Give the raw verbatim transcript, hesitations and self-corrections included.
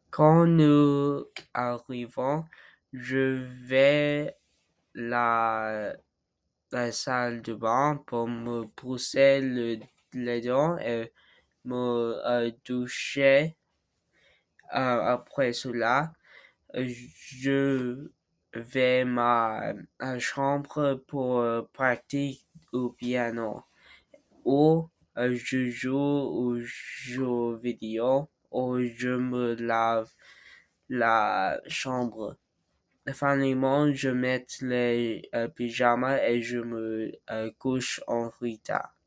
Quand nous arrivons, je vais la, la salle de bain pour me brosser le, les dents et me euh, doucher. Euh, après cela, je vais ma, ma chambre pour euh, pratiquer au piano ou euh, je joue aux jeux vidéo ou je me lave la chambre. Finalement, je mets les euh, pyjamas et je me euh, couche en retard.